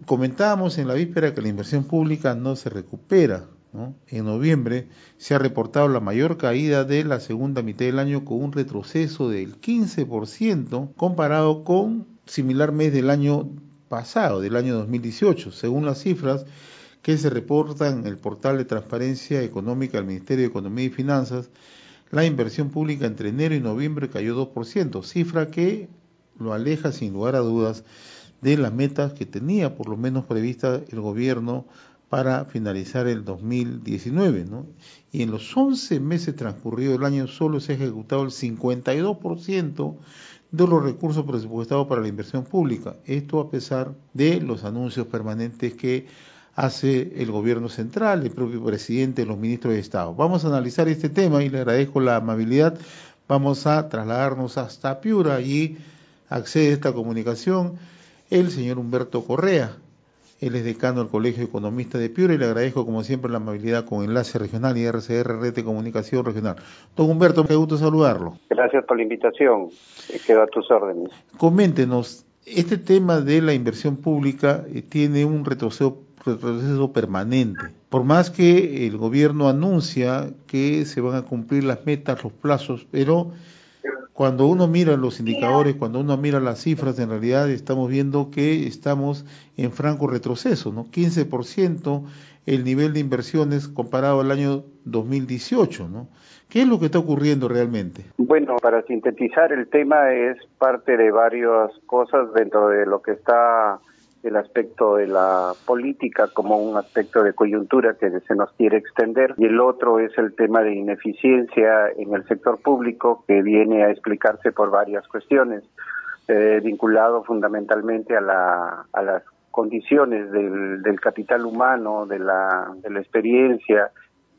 Comentábamos en la víspera que la inversión pública no se recupera, ¿no? En noviembre se ha reportado la mayor caída de la segunda mitad del año con un retroceso del 15% comparado con similar mes del año pasado, del año 2018, según las cifras que se reportan en el portal de transparencia económica del Ministerio de Economía y Finanzas. La inversión pública entre enero y noviembre cayó 2%, cifra que lo aleja sin lugar a dudas de las metas que tenía por lo menos prevista el gobierno para finalizar el 2019, ¿no? Y en los 11 meses transcurridos del año solo se ha ejecutado el 52% de los recursos presupuestados para la inversión pública. Esto a pesar de los anuncios permanentes que hace el gobierno central, el propio presidente, los ministros de Estado. Vamos a analizar este tema y le agradezco la amabilidad. Vamos a trasladarnos hasta Piura, allí accede a esta comunicación el señor Humberto Correa. Él es decano del Colegio de Economistas de Piura y le agradezco como siempre la amabilidad con Enlace Regional y RCR, Red de Comunicación Regional. Don Humberto, qué gusto saludarlo. Gracias por la invitación, quedo a tus órdenes. Coméntenos, este tema de la inversión pública tiene un retroceso permanente. Por más que el gobierno anuncia que se van a cumplir las metas, los plazos, pero cuando uno mira los indicadores, cuando uno mira las cifras, en realidad estamos viendo que estamos en franco retroceso, ¿no? 15% el nivel de inversiones comparado al año 2018, ¿no? ¿Qué es lo que está ocurriendo realmente? Bueno, para sintetizar, el tema es parte de varias cosas dentro de lo que está el aspecto de la política como un aspecto de coyuntura que se nos quiere extender, y el otro es el tema de ineficiencia en el sector público que viene a explicarse por varias cuestiones, vinculado fundamentalmente a las condiciones del capital humano, de la experiencia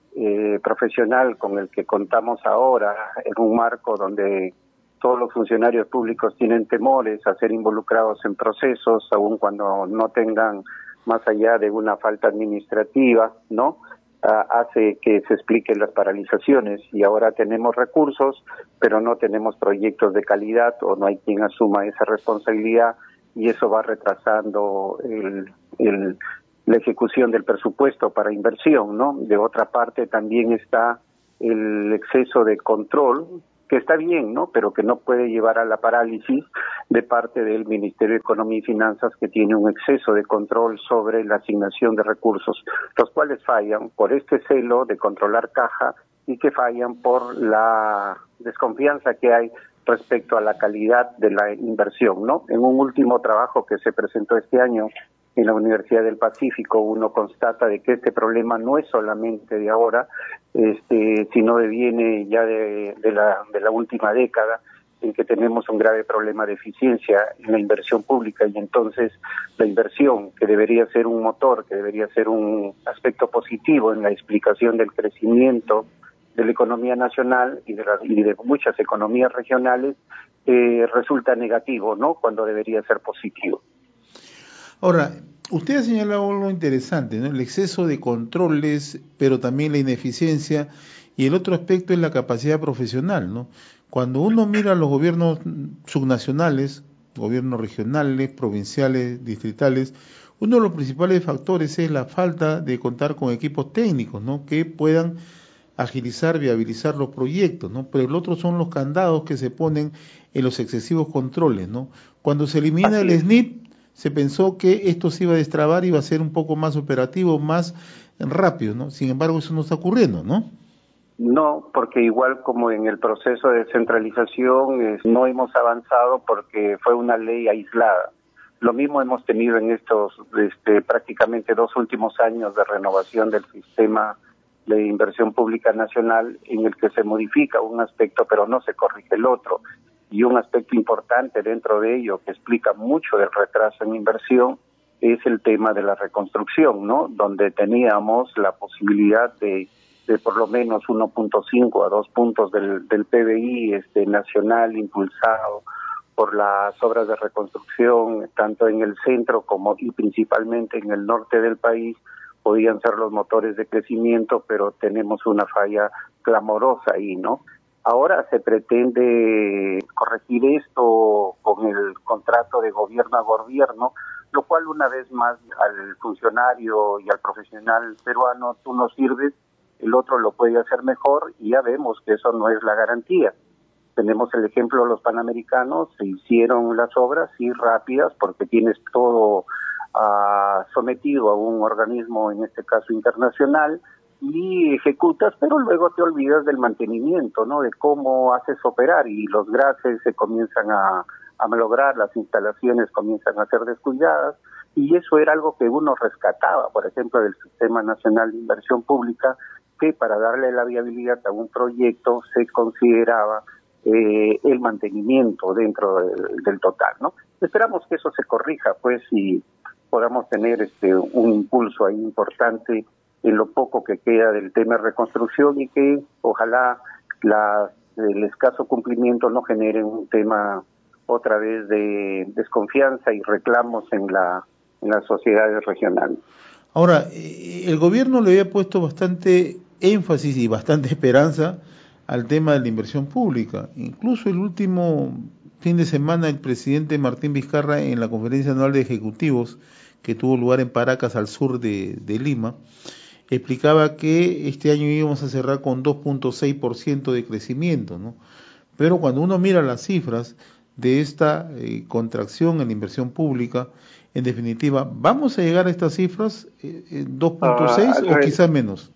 profesional con el que contamos ahora, en un marco donde todos los funcionarios públicos tienen temores a ser involucrados en procesos, aun cuando no tengan más allá de una falta administrativa, ¿no? Hace que se expliquen las paralizaciones, y ahora tenemos recursos, pero no tenemos proyectos de calidad o no hay quien asuma esa responsabilidad, y eso va retrasando la ejecución del presupuesto para inversión, ¿no? De otra parte también está el exceso de control, que está bien, ¿no? Pero que no puede llevar a la parálisis de parte del Ministerio de Economía y Finanzas, que tiene un exceso de control sobre la asignación de recursos, los cuales fallan por este celo de controlar caja y que fallan por la desconfianza que hay respecto a la calidad de la inversión, ¿no? En un último trabajo que se presentó este año en la Universidad del Pacífico, uno constata de que este problema no es solamente de ahora, sino viene ya de la última década, en que tenemos un grave problema de eficiencia en la inversión pública, y entonces la inversión, que debería ser un motor, que debería ser un aspecto positivo en la explicación del crecimiento de la economía nacional y de muchas economías regionales, resulta negativo, ¿no? Cuando debería ser positivo. Ahora, usted ha señalado algo interesante, ¿no? El exceso de controles, pero también la ineficiencia, y el otro aspecto es la capacidad profesional, ¿no? Cuando uno mira los gobiernos subnacionales, gobiernos regionales, provinciales, distritales, uno de los principales factores es la falta de contar con equipos técnicos, ¿no? Que puedan agilizar, viabilizar los proyectos, ¿no? Pero el otro son los candados que se ponen en los excesivos controles, ¿no? Cuando se elimina el SNIP, se pensó que esto se iba a destrabar, iba a ser un poco más operativo, más rápido, ¿no? Sin embargo, eso no está ocurriendo, ¿no? No, porque igual como en el proceso de descentralización no hemos avanzado porque fue una ley aislada. Lo mismo hemos tenido en estos prácticamente 2 últimos años de renovación del sistema de inversión pública nacional, en el que se modifica un aspecto pero no se corrige el otro. Y un aspecto importante dentro de ello, que explica mucho del retraso en inversión, es el tema de la reconstrucción, ¿no? Donde teníamos la posibilidad de por lo menos 1.5 a 2 puntos del PBI nacional, impulsado por las obras de reconstrucción, tanto en el centro como y principalmente en el norte del país, podían ser los motores de crecimiento, pero tenemos una falla clamorosa ahí, ¿no? Ahora se pretende corregir esto con el contrato de gobierno a gobierno, lo cual una vez más al funcionario y al profesional peruano tú no sirves, el otro lo puede hacer mejor y ya vemos que eso no es la garantía. Tenemos el ejemplo de los panamericanos, se hicieron las obras, sí, rápidas, porque tienes todo sometido a un organismo, en este caso internacional, y ejecutas, pero luego te olvidas del mantenimiento, ¿no? De cómo haces operar, y los gases se comienzan a malograr, las instalaciones comienzan a ser descuidadas, y eso era algo que uno rescataba, por ejemplo, del Sistema Nacional de Inversión Pública, que para darle la viabilidad a un proyecto se consideraba el mantenimiento dentro del total, ¿no? Esperamos que eso se corrija, pues, y podamos tener un impulso ahí importante en lo poco que queda del tema de reconstrucción, y que ojalá el escaso cumplimiento no genere un tema otra vez de desconfianza y reclamos en las sociedades regionales. Ahora, el gobierno le había puesto bastante énfasis y bastante esperanza al tema de la inversión pública. Incluso el último fin de semana el presidente Martín Vizcarra, en la conferencia anual de ejecutivos que tuvo lugar en Paracas, al sur de Lima, explicaba que este año íbamos a cerrar con 2.6% de crecimiento, ¿no? Pero cuando uno mira las cifras de esta contracción en la inversión pública, en definitiva, ¿vamos a llegar a estas cifras, 2.6 o quizá menos?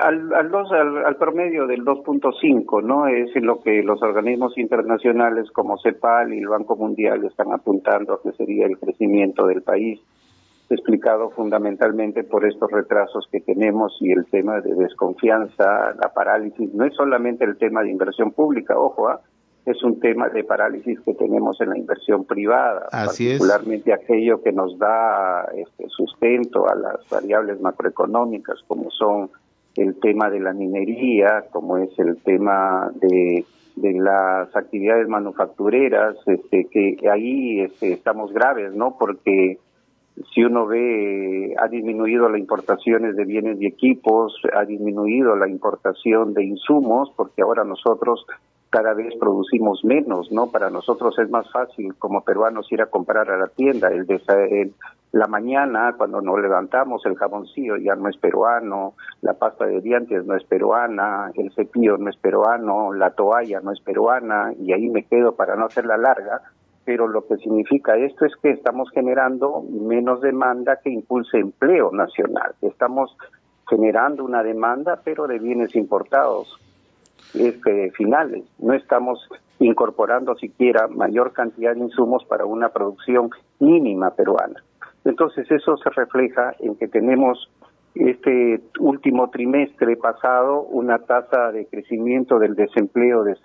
Al promedio del 2.5, ¿no? Es en lo que los organismos internacionales como CEPAL y el Banco Mundial están apuntando a que sería el crecimiento del país, explicado fundamentalmente por estos retrasos que tenemos y el tema de desconfianza, la parálisis. No es solamente el tema de inversión pública, ojo, es un tema de parálisis que tenemos en la inversión privada, Así particularmente aquello que nos da sustento a las variables macroeconómicas, como son el tema de la minería, como es el tema de las actividades manufactureras, que ahí estamos graves, ¿no? Porque si uno ve, ha disminuido las importaciones de bienes y equipos, ha disminuido la importación de insumos, porque ahora nosotros cada vez producimos menos, ¿no? Para nosotros es más fácil como peruanos ir a comprar a la tienda. La mañana, cuando nos levantamos, el jaboncillo ya no es peruano, la pasta de dientes no es peruana, el cepillo no es peruano, la toalla no es peruana, y ahí me quedo para no hacerla larga. Pero lo que significa esto es que estamos generando menos demanda que impulse empleo nacional. Estamos generando una demanda, pero de bienes importados finales. No estamos incorporando siquiera mayor cantidad de insumos para una producción mínima peruana. Entonces eso se refleja en que tenemos este último trimestre pasado una tasa de crecimiento del desempleo de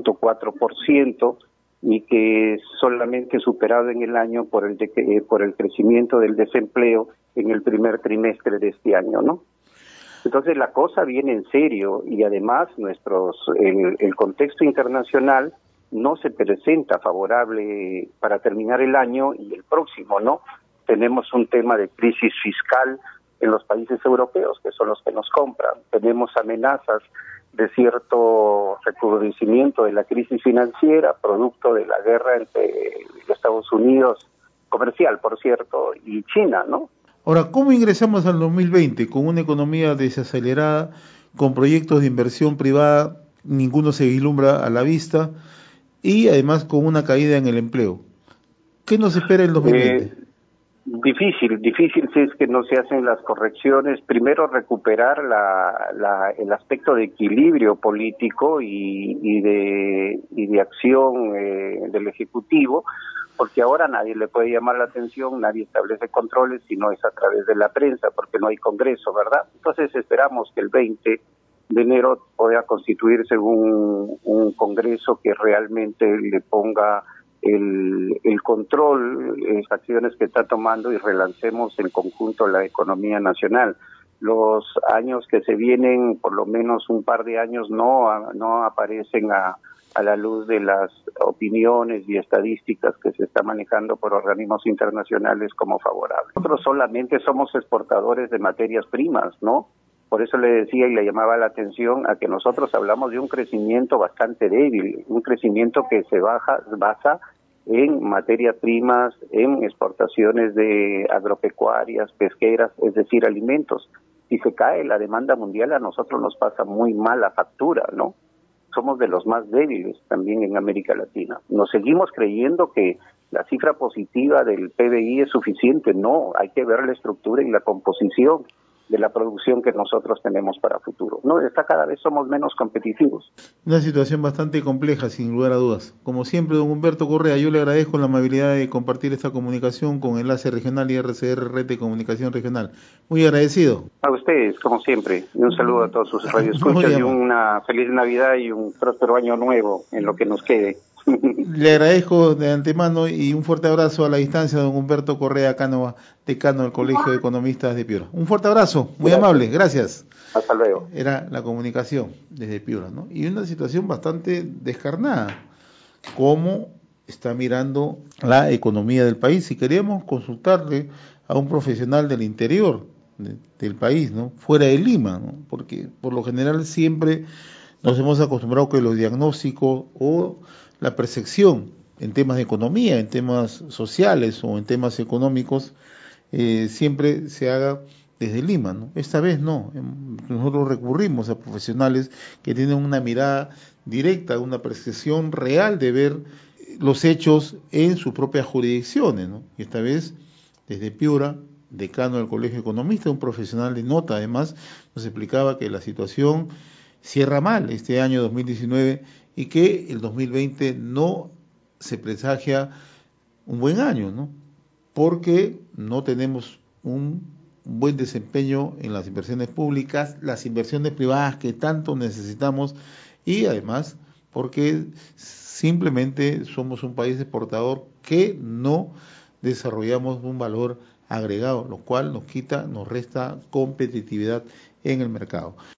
6.4%, y que solamente superado en el año por el crecimiento del desempleo en el primer trimestre de este año, ¿no? Entonces la cosa viene en serio, y además el contexto internacional no se presenta favorable para terminar el año y el próximo, ¿no? Tenemos un tema de crisis fiscal en los países europeos, que son los que nos compran. Tenemos amenazas de cierto recrudecimiento de la crisis financiera, producto de la guerra entre Estados Unidos, comercial, por cierto, y China, ¿no? Ahora, ¿cómo ingresamos al 2020 con una economía desacelerada, con proyectos de inversión privada, ninguno se vislumbra a la vista, y además con una caída en el empleo? ¿Qué nos espera el 2020? Difícil si es que no se hacen las correcciones. Primero, recuperar el aspecto de equilibrio político y de acción del Ejecutivo, porque ahora nadie le puede llamar la atención, nadie establece controles si no es a través de la prensa, porque no hay Congreso, ¿verdad? Entonces esperamos que el 20 de enero pueda constituirse un Congreso que realmente le ponga el control, las acciones que está tomando, y relancemos en conjunto la economía nacional. Los años que se vienen, por lo menos un par de años, no aparecen a la luz de las opiniones y estadísticas que se está manejando por organismos internacionales como favorables. Nosotros solamente somos exportadores de materias primas, ¿no? Por eso le decía y le llamaba la atención a que nosotros hablamos de un crecimiento bastante débil, un crecimiento que se basa en materias primas, en exportaciones de agropecuarias, pesqueras, es decir, alimentos. Si se cae la demanda mundial, a nosotros nos pasa muy mala factura, ¿no? Somos de los más débiles también en América Latina. Nos seguimos creyendo que la cifra positiva del PBI es suficiente. No, hay que ver la estructura y la composición de la producción que nosotros tenemos para futuro. No, cada vez somos menos competitivos. Una situación bastante compleja, sin lugar a dudas. Como siempre, don Humberto Correa, yo le agradezco la amabilidad de compartir esta comunicación con Enlace Regional y RCR, Red de Comunicación Regional. Muy agradecido. A ustedes, como siempre, y un saludo a todos sus radioescuchas y una feliz Navidad y un próspero año nuevo en lo que nos quede. Le agradezco de antemano y un fuerte abrazo a la distancia, don Humberto Correa Cánova, decano del Colegio de Economistas de Piura. Un fuerte abrazo, muy amable, gracias. Hasta luego. Era la comunicación desde Piura, ¿no? Y una situación bastante descarnada, cómo está mirando la economía del país. Si queríamos consultarle a un profesional del interior del país, ¿no? Fuera de Lima, ¿no? Porque por lo general siempre nos hemos acostumbrado que los diagnósticos o la percepción en temas de economía, en temas sociales o en temas económicos, siempre se haga desde Lima, ¿no? Esta vez no, nosotros recurrimos a profesionales que tienen una mirada directa, una percepción real de ver los hechos en sus propias jurisdicciones, ¿no? Y esta vez, desde Piura, decano del Colegio de Economistas, un profesional de nota además, nos explicaba que la situación cierra mal este año 2019 y que el 2020 no se presagia un buen año, ¿no? Porque no tenemos un buen desempeño en las inversiones públicas, las inversiones privadas que tanto necesitamos y además porque simplemente somos un país exportador que no desarrollamos un valor agregado, lo cual nos quita, nos resta competitividad en el mercado.